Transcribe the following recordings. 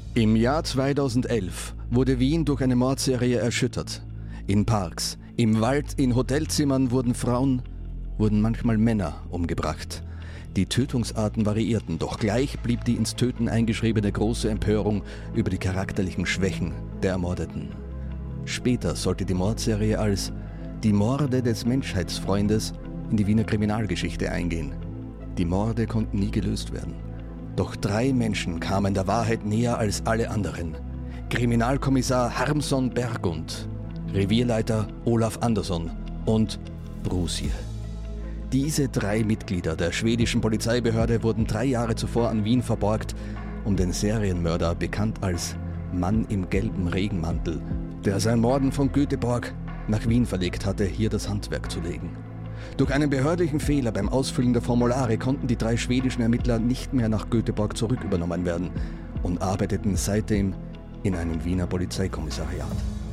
Im Jahr 2011 wurde Wien durch eine Mordserie erschüttert. In Parks, im Wald, in Hotelzimmern wurden Frauen, wurden manchmal Männer umgebracht. Die Tötungsarten variierten, doch gleich blieb die ins Töten eingeschriebene große Empörung über die charakterlichen Schwächen der Ermordeten. Später sollte die Mordserie als die Morde des Menschheitsfreundes in die Wiener Kriminalgeschichte eingehen. Die Morde konnten nie gelöst werden. Doch 3 Menschen kamen der Wahrheit näher als alle anderen. Kriminalkommissar Harmson Bergund, Revierleiter Olaf Andersson und Brusje. Diese 3 Mitglieder der schwedischen Polizeibehörde wurden 3 Jahre zuvor an Wien verborgt, um den Serienmörder, bekannt als Mann im gelben Regenmantel, der sein Morden von Göteborg nach Wien verlegt hatte, hier das Handwerk zu legen. Durch einen behördlichen Fehler beim Ausfüllen der Formulare konnten die 3 schwedischen Ermittler nicht mehr nach Göteborg zurückübernommen werden und arbeiteten seitdem in einem Wiener Polizeikommissariat.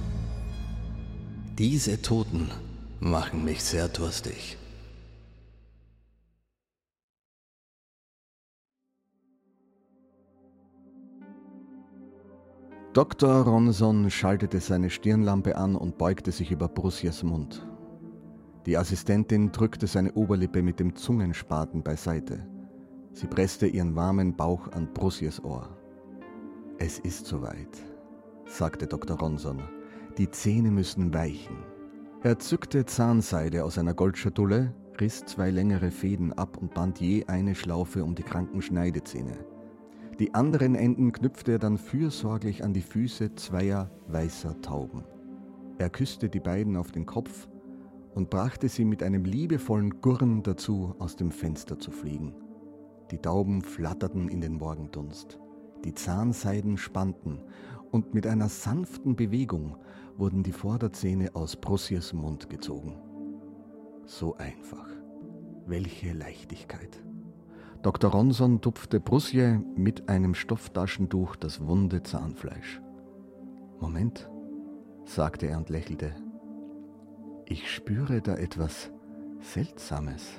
Diese Toten machen mich sehr durstig. Dr. Ronson schaltete seine Stirnlampe an und beugte sich über Brusjes Mund. Die Assistentin drückte seine Oberlippe mit dem Zungenspaten beiseite. Sie presste ihren warmen Bauch an Brusjes Ohr. »Es ist soweit«, sagte Dr. Ronson. »Die Zähne müssen weichen.« Er zückte Zahnseide aus einer Goldschatulle, riss 2 längere Fäden ab und band je eine Schlaufe um die kranken Schneidezähne. Die anderen Enden knüpfte er dann fürsorglich an die Füße 2 weißer Tauben. Er küsste die beiden auf den Kopf und brachte sie mit einem liebevollen Gurren dazu, aus dem Fenster zu fliegen. Die Tauben flatterten in den Morgendunst. Die Zahnseiden spannten und mit einer sanften Bewegung wurden die Vorderzähne aus Brusjes Mund gezogen. So einfach. Welche Leichtigkeit. Dr. Ronson tupfte Brusje mit einem Stofftaschentuch das wunde Zahnfleisch. »Moment«, sagte er und lächelte. »Ich spüre da etwas Seltsames.«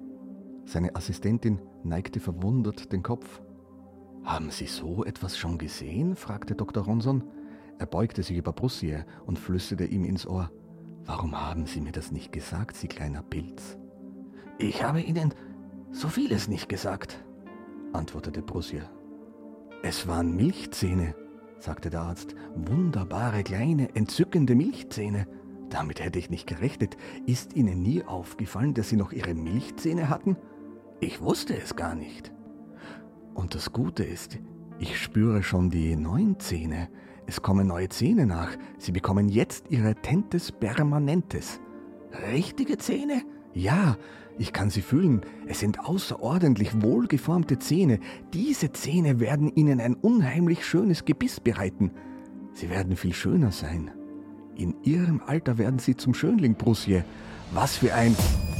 Seine Assistentin neigte verwundert den Kopf. »Haben Sie so etwas schon gesehen?« fragte Dr. Ronson. Er beugte sich über Brusje und flüsterte ihm ins Ohr. »Warum haben Sie mir das nicht gesagt, Sie kleiner Pilz?« »Ich habe Ihnen so vieles nicht gesagt«, antwortete Brusje. »Es waren Milchzähne«, sagte der Arzt. »Wunderbare, kleine, entzückende Milchzähne. Damit hätte ich nicht gerechnet. Ist Ihnen nie aufgefallen, dass Sie noch Ihre Milchzähne hatten? Ich wusste es gar nicht. Und das Gute ist, ich spüre schon die neuen Zähne. Es kommen neue Zähne nach. Sie bekommen jetzt Ihre Dentes permanentes. Richtige Zähne? Ja, ich kann sie fühlen. Es sind außerordentlich wohlgeformte Zähne. Diese Zähne werden Ihnen ein unheimlich schönes Gebiss bereiten. Sie werden viel schöner sein. In Ihrem Alter werden Sie zum Schönling, Brusje. Was für ein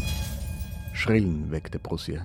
Schrillen weckte Brusje.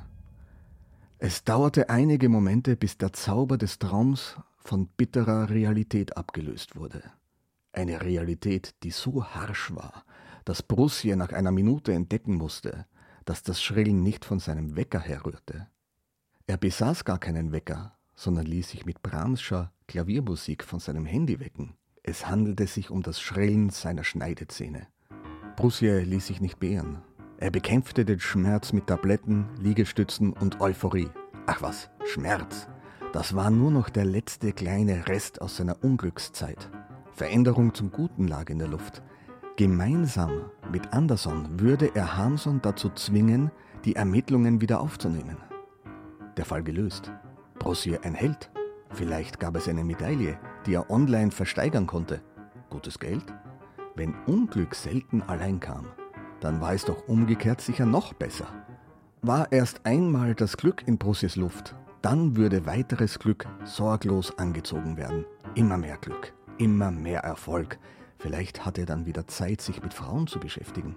Es dauerte einige Momente, bis der Zauber des Traums von bitterer Realität abgelöst wurde. Eine Realität, die so harsch war, dass Brusje nach einer Minute entdecken musste, dass das Schrillen nicht von seinem Wecker herrührte. Er besaß gar keinen Wecker, sondern ließ sich mit Brahmscher Klaviermusik von seinem Handy wecken. Es handelte sich um das Schrillen seiner Schneidezähne. Brusje ließ sich nicht beirren. Er bekämpfte den Schmerz mit Tabletten, Liegestützen und Euphorie. Ach was, Schmerz. Das war nur noch der letzte kleine Rest aus seiner Unglückszeit. Veränderung zum Guten lag in der Luft. Gemeinsam mit Andersson würde er Harmson dazu zwingen, die Ermittlungen wieder aufzunehmen. Der Fall gelöst. Brusje ein Held. Vielleicht gab es eine Medaille, die er online versteigern konnte. Gutes Geld? Wenn Unglück selten allein kam, dann war es doch umgekehrt sicher noch besser. War erst einmal das Glück in Brusjes Luft, dann würde weiteres Glück sorglos angezogen werden. Immer mehr Glück, immer mehr Erfolg. Vielleicht hat er dann wieder Zeit, sich mit Frauen zu beschäftigen.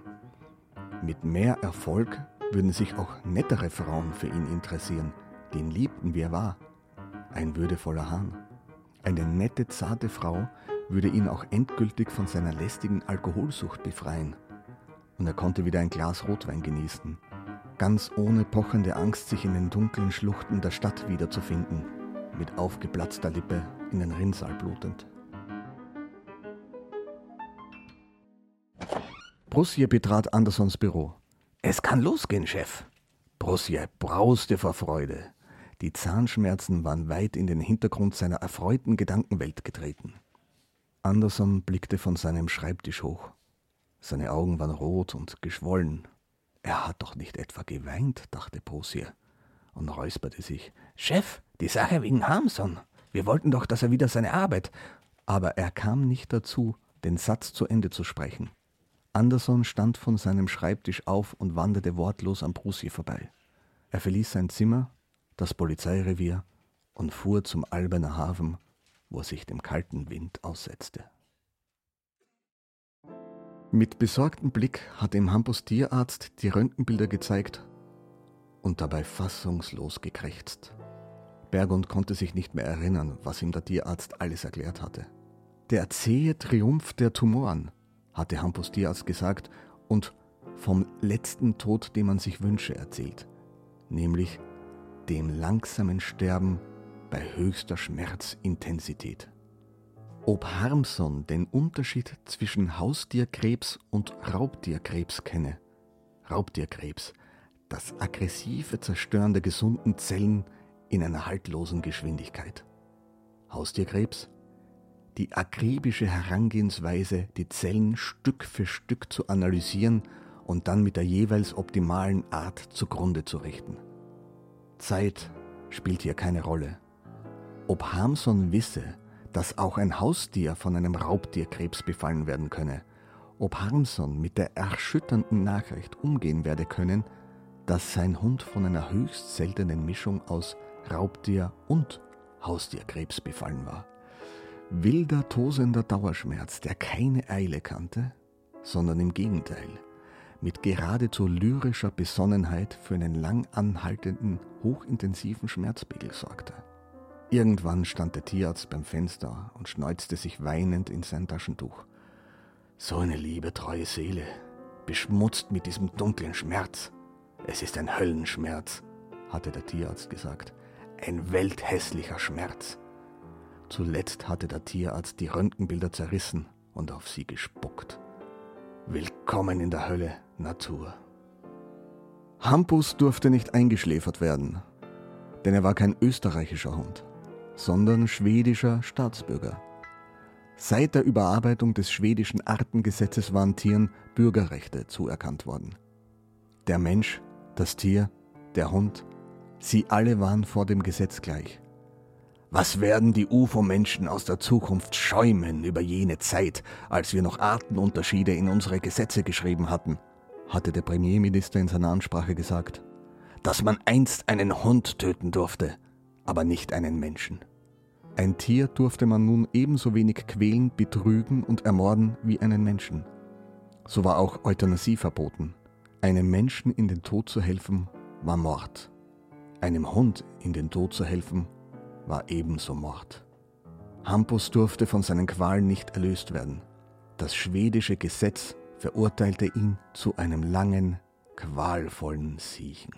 Mit mehr Erfolg würden sich auch nettere Frauen für ihn interessieren. Den liebten, wie er war. Ein würdevoller Hahn. Eine nette, zarte Frau würde ihn auch endgültig von seiner lästigen Alkoholsucht befreien. Und er konnte wieder ein Glas Rotwein genießen. Ganz ohne pochende Angst, sich in den dunklen Schluchten der Stadt wiederzufinden. mit aufgeplatzter Lippe in den Rinnsal blutend. Brusje betrat Andersons Büro. »Es kann losgehen, Chef!« Brusje brauste vor Freude. Die Zahnschmerzen waren weit in den Hintergrund seiner erfreuten Gedankenwelt getreten. Anderson blickte von seinem Schreibtisch hoch. Seine Augen waren rot und geschwollen. »Er hat doch nicht etwa geweint«, dachte Brusje und räusperte sich. »Chef, die Sache wegen Harmson. Wir wollten doch, dass er wieder seine Arbeit...« Aber er kam nicht dazu, den Satz zu Ende zu sprechen. Anderson stand von seinem Schreibtisch auf und wanderte wortlos an Brusje vorbei. Er verließ sein Zimmer, das Polizeirevier und fuhr zum Alberner Hafen, wo er sich dem kalten Wind aussetzte. Mit besorgtem Blick hat ihm Hampus Tierarzt die Röntgenbilder gezeigt und dabei fassungslos gekrächzt. Bergund konnte sich nicht mehr erinnern, was ihm der Tierarzt alles erklärt hatte. Der zähe Triumph der Tumoren, hatte Hampus Tierarzt gesagt, und vom letzten Tod, den man sich wünsche, erzählt, nämlich dem langsamen Sterben bei höchster Schmerzintensität. Ob Harmson den Unterschied zwischen Haustierkrebs und Raubtierkrebs kenne. Raubtierkrebs, das aggressive Zerstören der gesunden Zellen in einer haltlosen Geschwindigkeit. Haustierkrebs, die akribische Herangehensweise, die Zellen Stück für Stück zu analysieren und dann mit der jeweils optimalen Art zugrunde zu richten. Zeit spielt hier keine Rolle. Ob Harmson wisse, dass auch ein Haustier von einem Raubtierkrebs befallen werden könne, ob Harmson mit der erschütternden Nachricht umgehen werde können, dass sein Hund von einer höchst seltenen Mischung aus Raubtier- und Haustierkrebs befallen war. Wilder, tosender Dauerschmerz, der keine Eile kannte, sondern im Gegenteil, mit geradezu lyrischer Besonnenheit für einen lang anhaltenden, hochintensiven Schmerzpegel sorgte. Irgendwann stand der Tierarzt beim Fenster und schneuzte sich weinend in sein Taschentuch. So eine liebe, treue Seele, beschmutzt mit diesem dunklen Schmerz. Es ist ein Höllenschmerz, hatte der Tierarzt gesagt. Ein welthässlicher Schmerz. Zuletzt hatte der Tierarzt die Röntgenbilder zerrissen und auf sie gespuckt. Willkommen in der Hölle, Natur. Hampus durfte nicht eingeschläfert werden, denn er war kein österreichischer Hund, sondern schwedischer Staatsbürger. Seit der Überarbeitung des schwedischen Artengesetzes waren Tieren Bürgerrechte zuerkannt worden. Der Mensch, das Tier, der Hund, sie alle waren vor dem Gesetz gleich. Was werden die UFO-Menschen aus der Zukunft schäumen über jene Zeit, als wir noch Artenunterschiede in unsere Gesetze geschrieben hatten, hatte der Premierminister in seiner Ansprache gesagt. Dass man einst einen Hund töten durfte, aber nicht einen Menschen. Ein Tier durfte man nun ebenso wenig quälen, betrügen und ermorden wie einen Menschen. So war auch Euthanasie verboten. Einem Menschen in den Tod zu helfen, war Mord. Einem Hund in den Tod zu helfen, war ebenso Mord. Hampus durfte von seinen Qualen nicht erlöst werden. Das schwedische Gesetz verurteilte ihn zu einem langen, qualvollen Siechen.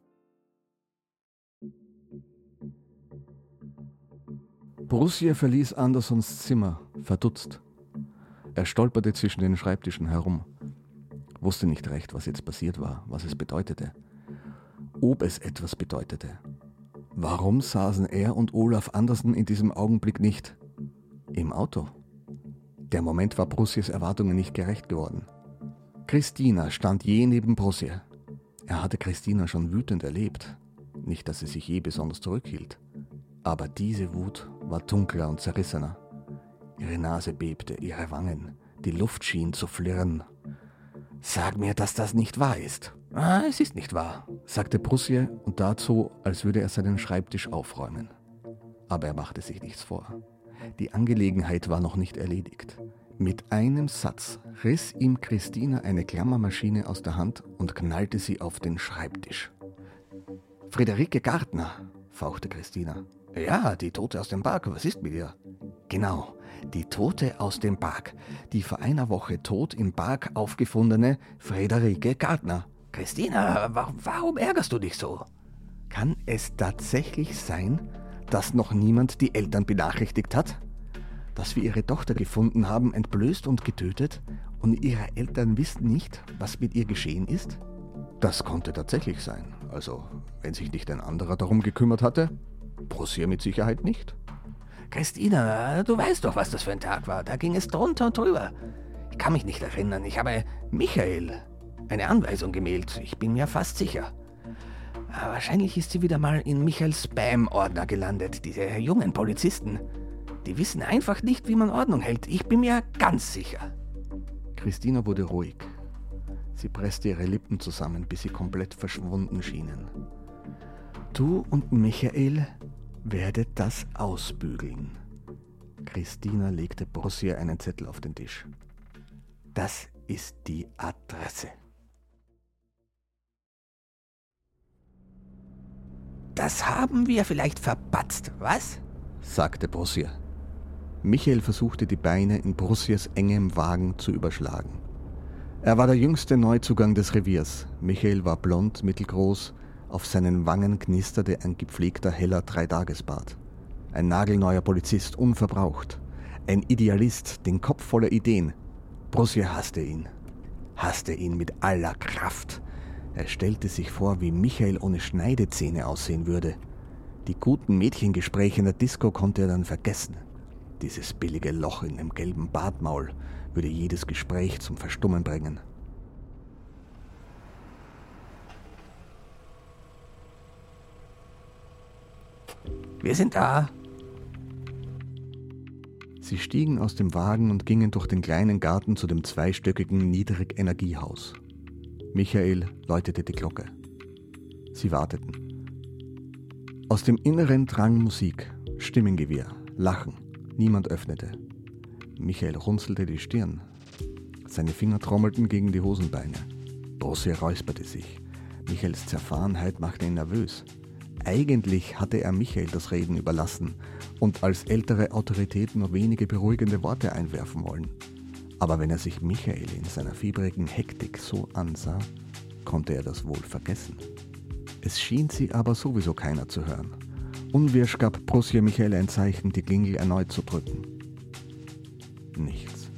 Brusje verließ Andersons Zimmer, verdutzt. Er stolperte zwischen den Schreibtischen herum, wusste nicht recht, was jetzt passiert war, was es bedeutete. Ob es etwas bedeutete. Warum saßen er und Olaf Andersen in diesem Augenblick nicht im Auto? Der Moment war Brusjes Erwartungen nicht gerecht geworden. Christina stand je neben Brusje. Er hatte Christina schon wütend erlebt. Nicht, dass sie sich je besonders zurückhielt. Aber diese Wut war dunkler und zerrissener. Ihre Nase bebte, ihre Wangen, die Luft schien zu flirren. »Sag mir, dass das nicht wahr ist.« »Es ist nicht wahr«, sagte Brusje und tat so, als würde er seinen Schreibtisch aufräumen. Aber er machte sich nichts vor. Die Angelegenheit war noch nicht erledigt. Mit einem Satz riss ihm Christina eine Klammermaschine aus der Hand und knallte sie auf den Schreibtisch. »Friederike Gartner«, fauchte Christina. »Ja, die Tote aus dem Park, was ist mit ihr?« »Genau, die Tote aus dem Park, die vor einer Woche tot im Park aufgefundene Friederike Gartner.« »Christina, warum ärgerst du dich so?« »Kann es tatsächlich sein, dass noch niemand die Eltern benachrichtigt hat? Dass wir ihre Tochter gefunden haben, entblößt und getötet, und ihre Eltern wissen nicht, was mit ihr geschehen ist? Das konnte tatsächlich sein. Also, wenn sich nicht ein anderer darum gekümmert hatte, Brossier mit Sicherheit nicht. Christina, du weißt doch, was das für ein Tag war. Da ging es drunter und drüber. Ich kann mich nicht erinnern. Ich habe Michael eine Anweisung gemailt. Ich bin mir fast sicher. Aber wahrscheinlich ist sie wieder mal in Michaels Spam-Ordner gelandet. Diese jungen Polizisten, die wissen einfach nicht, wie man Ordnung hält. Ich bin mir ganz sicher. Christina wurde ruhig. Sie presste ihre Lippen zusammen, bis sie komplett verschwunden schienen. Du und Michael werdet das ausbügeln. Christina legte Brossier einen Zettel auf den Tisch. Das ist die Adresse. Das haben wir vielleicht verpatzt, was? Sagte Brossier. Michael versuchte, die Beine in Brossiers engem Wagen zu überschlagen. Er war der jüngste Neuzugang des Reviers. Michael war blond, mittelgroß, auf seinen Wangen knisterte ein gepflegter heller Dreitagesbart. Ein nagelneuer Polizist, unverbraucht. Ein Idealist, den Kopf voller Ideen. Brossier hasste ihn mit aller Kraft. Er stellte sich vor, wie Michael ohne Schneidezähne aussehen würde. Die guten Mädchengespräche in der Disco konnte er dann vergessen. Dieses billige Loch in dem gelben Bartmaul würde jedes Gespräch zum Verstummen bringen. Wir sind da. Sie stiegen aus dem Wagen und gingen durch den kleinen Garten zu dem zweistöckigen Niedrigenergiehaus. Michael läutete die Glocke. Sie warteten. Aus dem Inneren drang Musik, Stimmengewirr, Lachen. Niemand öffnete. Michael runzelte die Stirn. Seine Finger trommelten gegen die Hosenbeine. Brossier räusperte sich. Michaels Zerfahrenheit machte ihn nervös. Eigentlich hatte er Michael das Reden überlassen und als ältere Autorität nur wenige beruhigende Worte einwerfen wollen. Aber wenn er sich Michael in seiner fiebrigen Hektik so ansah, konnte er das wohl vergessen. Es schien sie aber sowieso keiner zu hören. Unwirsch gab Brossier Michael ein Zeichen, die Klingel erneut zu drücken. Nichts.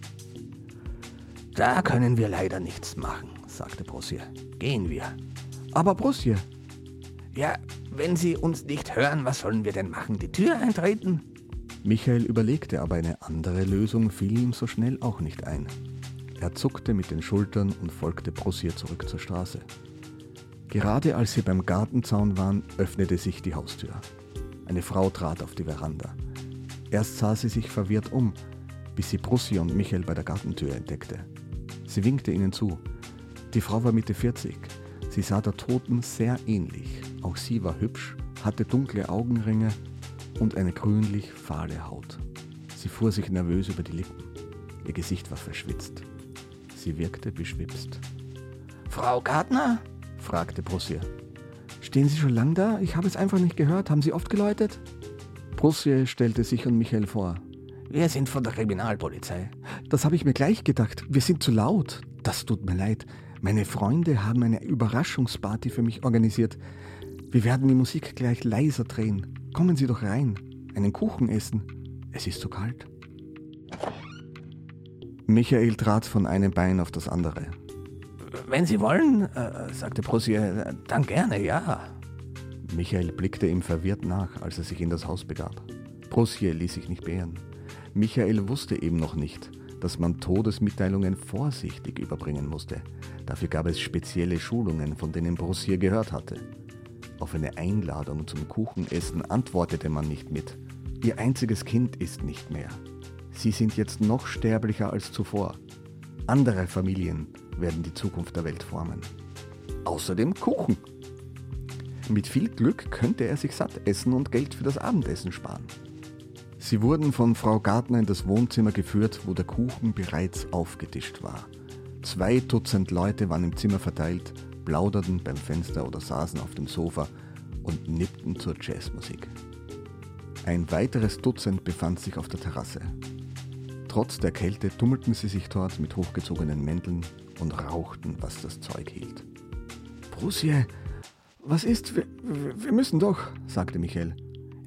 Da können wir leider nichts machen, sagte Brossier. Gehen wir. Aber Brossier... Ja, wenn Sie uns nicht hören, was sollen wir denn machen? Die Tür eintreten? Michael überlegte, aber eine andere Lösung fiel ihm so schnell auch nicht ein. Er zuckte mit den Schultern und folgte Brossier zurück zur Straße. Gerade als sie beim Gartenzaun waren, öffnete sich die Haustür. Eine Frau trat auf die Veranda. Erst sah sie sich verwirrt um, bis sie Brossier und Michael bei der Gartentür entdeckte. Sie winkte ihnen zu. Die Frau war Mitte 40. Sie sah der Toten sehr ähnlich. Auch sie war hübsch, hatte dunkle Augenringe und eine grünlich fahle Haut. Sie fuhr sich nervös über die Lippen. Ihr Gesicht war verschwitzt. Sie wirkte beschwipst. Frau Gärtner? Fragte Brossier. Stehen Sie schon lang da? Ich habe es einfach nicht gehört. Haben Sie oft geläutet? Brossier stellte sich und Michael vor. Wir sind von der Kriminalpolizei. Das habe ich mir gleich gedacht. Wir sind zu laut. Das tut mir leid. Meine Freunde haben eine Überraschungsparty für mich organisiert. Wir werden die Musik gleich leiser drehen. Kommen Sie doch rein. Einen Kuchen essen. Es ist so kalt. Michael trat von einem Bein auf das andere. Wenn Sie wollen, sagte Brossier, dann gerne, ja. Michael blickte ihm verwirrt nach, als er sich in das Haus begab. Brossier ließ sich nicht beirren. Michael wusste eben noch nicht, dass man Todesmitteilungen vorsichtig überbringen musste. Dafür gab es spezielle Schulungen, von denen Brossier gehört hatte. Auf eine Einladung zum Kuchenessen antwortete man nicht mit: Ihr einziges Kind ist nicht mehr. Sie sind jetzt noch sterblicher als zuvor. Andere Familien werden die Zukunft der Welt formen. Außerdem Kuchen. Mit viel Glück könnte er sich satt essen und Geld für das Abendessen sparen. Sie wurden von Frau Gärtner in das Wohnzimmer geführt, wo der Kuchen bereits aufgetischt war. 2 Dutzend Leute waren im Zimmer verteilt, plauderten beim Fenster oder saßen auf dem Sofa und nippten zur Jazzmusik. Ein weiteres Dutzend befand sich auf der Terrasse. Trotz der Kälte tummelten sie sich dort mit hochgezogenen Mänteln und rauchten, was das Zeug hielt. Brossier, was ist? Wir müssen doch, sagte Michael.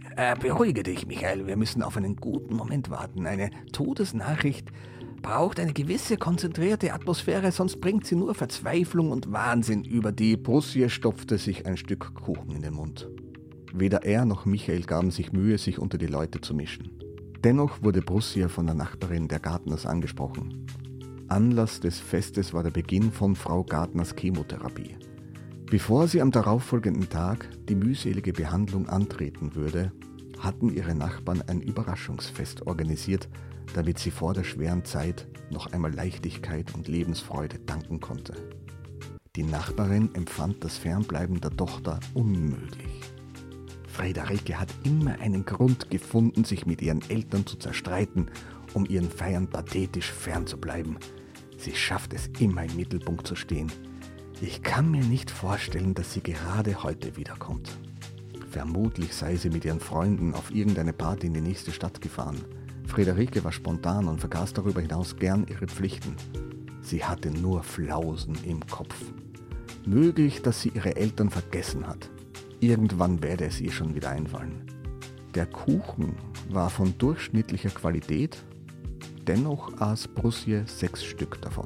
Beruhige dich, Michael, wir müssen auf einen guten Moment warten. Eine Todesnachricht braucht eine gewisse konzentrierte Atmosphäre, sonst bringt sie nur Verzweiflung und Wahnsinn über die. Brusje stopfte sich ein Stück Kuchen in den Mund. Weder er noch Michael gaben sich Mühe, sich unter die Leute zu mischen. Dennoch wurde Brusje von der Nachbarin der Gartners angesprochen. Anlass des Festes war der Beginn von Frau Gartners Chemotherapie. Bevor sie am darauffolgenden Tag die mühselige Behandlung antreten würde, hatten ihre Nachbarn ein Überraschungsfest organisiert, damit sie vor der schweren Zeit noch einmal Leichtigkeit und Lebensfreude danken konnte. Die Nachbarin empfand das Fernbleiben der Tochter unmöglich. Friederike hat immer einen Grund gefunden, sich mit ihren Eltern zu zerstreiten, um ihren Feiern pathetisch fernzubleiben. Sie schafft es immer im Mittelpunkt zu stehen. Ich kann mir nicht vorstellen, dass sie gerade heute wiederkommt. Vermutlich sei sie mit ihren Freunden auf irgendeine Party in die nächste Stadt gefahren. Friederike war spontan und vergaß darüber hinaus gern ihre Pflichten. Sie hatte nur Flausen im Kopf. Möglich, dass sie ihre Eltern vergessen hat. Irgendwann werde es ihr schon wieder einfallen. Der Kuchen war von durchschnittlicher Qualität, dennoch aß Brusje 6 Stück davon.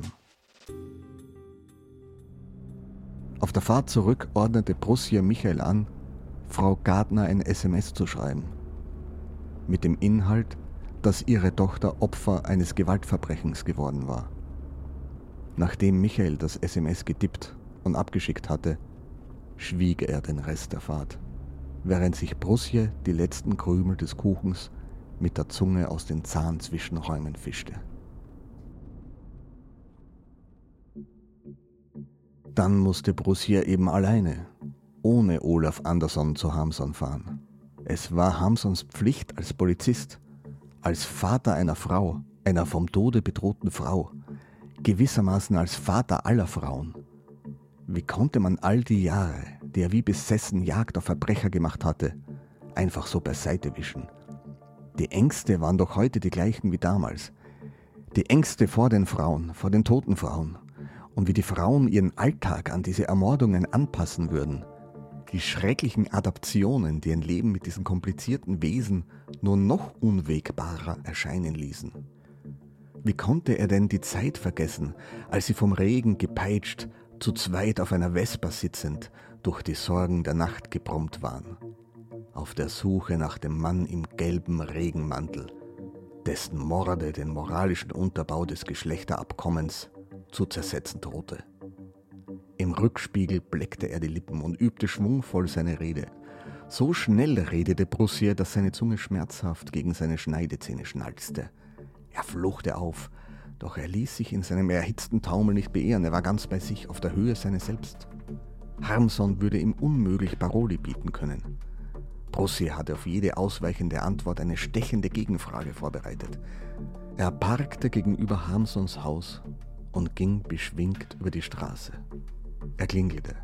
Auf der Fahrt zurück ordnete Brusje Michael an, Frau Gartner ein SMS zu schreiben. Mit dem Inhalt, dass ihre Tochter Opfer eines Gewaltverbrechens geworden war. Nachdem Michael das SMS getippt und abgeschickt hatte, schwieg er den Rest der Fahrt, während sich Brusje die letzten Krümel des Kuchens mit der Zunge aus den Zahnzwischenräumen fischte. Dann musste Brusje eben alleine, ohne Olaf Andersson zu Hamson fahren. Es war Hamsons Pflicht als Polizist, als Vater einer Frau, einer vom Tode bedrohten Frau, gewissermaßen als Vater aller Frauen. Wie konnte man all die Jahre, die er wie besessen Jagd auf Verbrecher gemacht hatte, einfach so beiseite wischen? Die Ängste waren doch heute die gleichen wie damals. Die Ängste vor den Frauen, vor den toten Frauen. Und wie die Frauen ihren Alltag an diese Ermordungen anpassen würden. Die schrecklichen Adaptionen, die ein Leben mit diesen komplizierten Wesen nur noch unwägbarer erscheinen ließen. Wie konnte er denn die Zeit vergessen, als sie vom Regen gepeitscht, zu zweit auf einer Vespa sitzend, durch die Sorgen der Nacht gebrummt waren? Auf der Suche nach dem Mann im gelben Regenmantel, dessen Morde den moralischen Unterbau des Geschlechterabkommens zu zersetzen drohte. Im Rückspiegel bleckte er die Lippen und übte schwungvoll seine Rede. So schnell redete Brusje, dass seine Zunge schmerzhaft gegen seine Schneidezähne schnalzte. Er fluchte auf, doch er ließ sich in seinem erhitzten Taumel nicht beehren. Er war ganz bei sich, auf der Höhe seines Selbst. Hamson würde ihm unmöglich Paroli bieten können. Brusje hatte auf jede ausweichende Antwort eine stechende Gegenfrage vorbereitet. Er parkte gegenüber Hamsons Haus und ging beschwingt über die Straße. Er klingelte.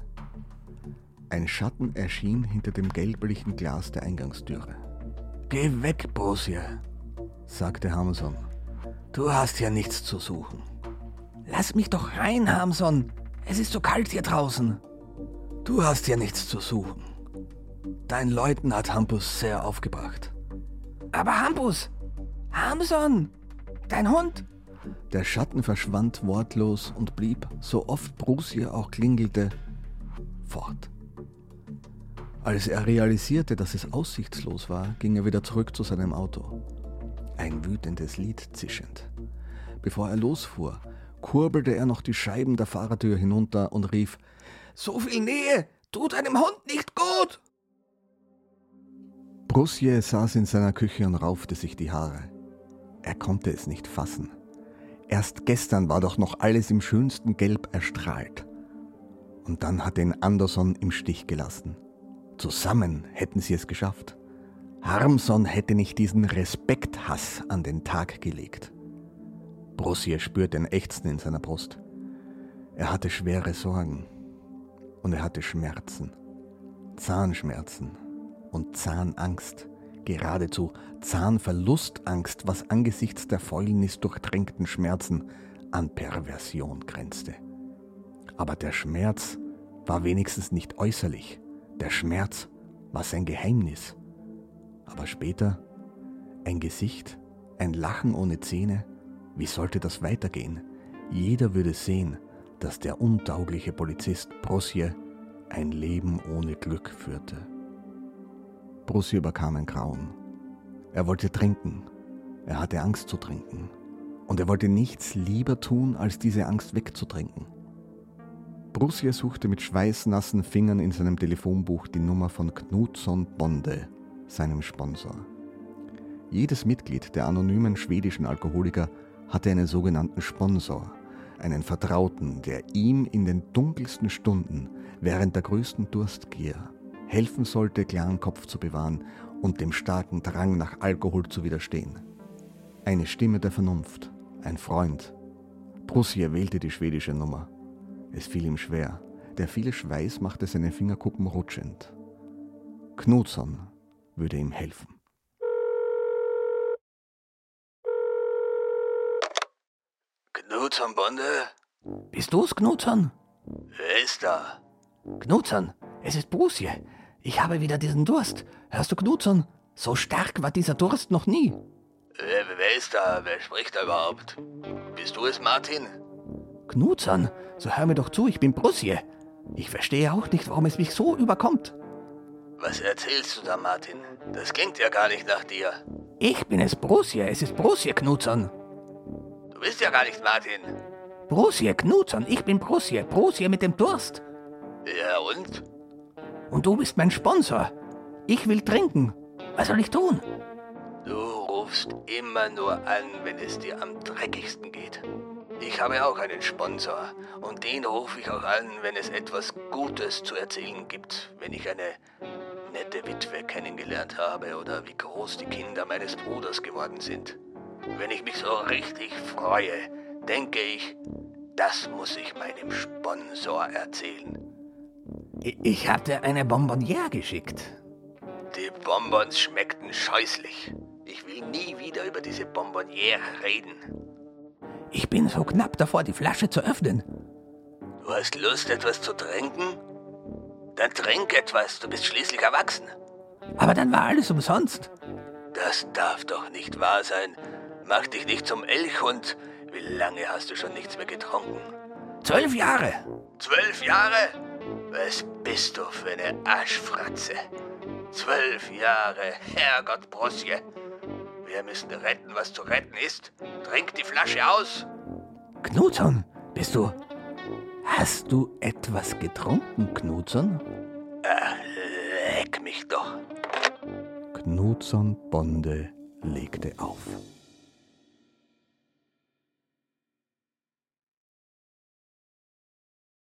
Ein Schatten erschien hinter dem gelblichen Glas der Eingangstüre. »Geh weg, Brusje«, sagte Hamson. »Du hast hier nichts zu suchen.« »Lass mich doch rein, Hamson. Es ist so kalt hier draußen.« »Du hast hier nichts zu suchen. Dein Läuten hat Hampus sehr aufgebracht.« »Aber Hampus! Hamson! Dein Hund!« Der Schatten verschwand wortlos und blieb, so oft Brusje auch klingelte, fort. Als er realisierte, dass es aussichtslos war, ging er wieder zurück zu seinem Auto. Ein wütendes Lied zischend. Bevor er losfuhr, kurbelte er noch die Scheiben der Fahrertür hinunter und rief: »So viel Nähe tut einem Hund nicht gut!« Brusje saß in seiner Küche und raufte sich die Haare. Er konnte es nicht fassen. Erst gestern war doch noch alles im schönsten Gelb erstrahlt. Und dann hat ihn Andersson im Stich gelassen. Zusammen hätten sie es geschafft. Hamson hätte nicht diesen Respekthass an den Tag gelegt. Brusje spürte ein Ächzen in seiner Brust. Er hatte schwere Sorgen. Und er hatte Schmerzen. Zahnschmerzen und Zahnangst. Geradezu Zahnverlustangst, was angesichts der Fäulnis durchtränkten Schmerzen an Perversion grenzte. Aber der Schmerz war wenigstens nicht äußerlich. Der Schmerz war sein Geheimnis. Aber später ein Gesicht, ein Lachen ohne Zähne. Wie sollte das weitergehen? Jeder würde sehen, dass der untaugliche Polizist Brosje ein Leben ohne Glück führte. Brosje überkam ein Grauen. Er wollte trinken. Er hatte Angst zu trinken. Und er wollte nichts lieber tun, als diese Angst wegzutrinken. Brosje suchte mit schweißnassen Fingern in seinem Telefonbuch die Nummer von Knutsson Bonde, seinem Sponsor. Jedes Mitglied der anonymen schwedischen Alkoholiker hatte einen sogenannten Sponsor, einen Vertrauten, der ihm in den dunkelsten Stunden während der größten Durstgier helfen sollte, klaren Kopf zu bewahren und dem starken Drang nach Alkohol zu widerstehen. Eine Stimme der Vernunft, ein Freund. Brosje wählte die schwedische Nummer. Es fiel ihm schwer. Der viele Schweiß machte seine Fingerkuppen rutschend. Knutsson würde ihm helfen. Knutsson Bonde? Bist du's, Knutsson? Wer ist da? Knutsson, es ist Brosje. Ich habe wieder diesen Durst. Hörst du, Knutsson? So stark war dieser Durst noch nie. Wer ist da? Wer spricht da überhaupt? Bist du es, Martin? Knutsson, so hör mir doch zu, ich bin Brosje. Ich verstehe auch nicht, warum es mich so überkommt. Was erzählst du da, Martin? Das klingt ja gar nicht nach dir. Ich bin es, Brosje. Es ist Brosje, Knutsson. Du bist ja gar nicht Martin. Brosje, Knutsson, ich bin Brosje. Brosje mit dem Durst. Ja, und? Und du bist mein Sponsor. Ich will trinken. Was soll ich tun? Du rufst immer nur an, wenn es dir am dreckigsten geht. Ich habe auch einen Sponsor und den rufe ich auch an, wenn es etwas Gutes zu erzählen gibt, wenn ich eine nette Witwe kennengelernt habe oder wie groß die Kinder meines Bruders geworden sind. Wenn ich mich so richtig freue, denke ich, das muss ich meinem Sponsor erzählen. Ich hatte eine Bonbonnière geschickt. Die Bonbons schmeckten scheußlich. Ich will nie wieder über diese Bonbonnière reden. Ich bin so knapp davor, die Flasche zu öffnen. Du hast Lust, etwas zu trinken? Dann trink etwas, du bist schließlich erwachsen. Aber dann war alles umsonst. Das darf doch nicht wahr sein. Mach dich nicht zum Elchhund. Wie lange hast du schon nichts mehr getrunken? 12 Jahre. 12 Jahre? Was bist du für eine Aschfratze? 12 Jahre, Herrgott Brosje. Wir müssen retten, was zu retten ist. Trink die Flasche aus. Knutsson, Hast du etwas getrunken, Knutsson? Ach, leck mich doch. Knutsson Bonde legte auf.